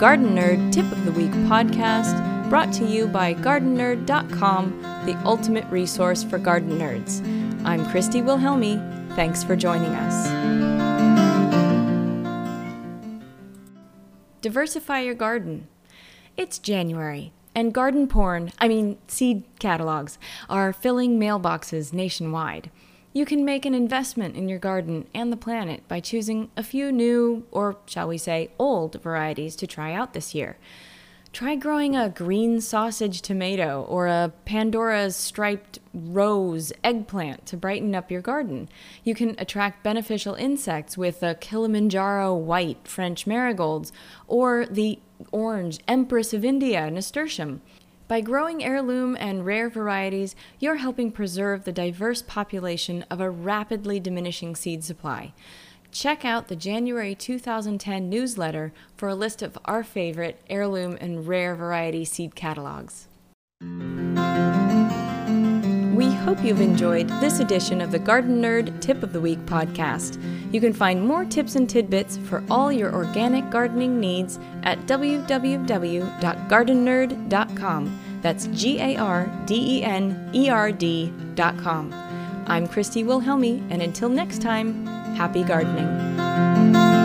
Garden Nerd Tip of the Week podcast, brought to you by GardenNerd.com, the ultimate resource for garden nerds. I'm Christy Wilhelmi. Thanks for joining us. Diversify your garden. It's January, and garden porn, seed catalogs, are filling mailboxes nationwide. You can make an investment in your garden and the planet by choosing a few new, or shall we say, old varieties to try out this year. Try growing a green sausage tomato or a Pandora's striped rose eggplant to brighten up your garden. You can attract beneficial insects with the Kilimanjaro white French marigolds or the orange Empress of India nasturtium. By growing heirloom and rare varieties, you're helping preserve the diverse population of a rapidly diminishing seed supply. Check out the January 2010 newsletter for a list of our favorite heirloom and rare variety seed catalogs. We hope you've enjoyed this edition of the Garden Nerd Tip of the Week podcast. You can find more tips and tidbits for all your organic gardening needs at www.gardennerd.com. That's GARDENERD.com. I'm Christy Wilhelmi, and until next time, happy gardening.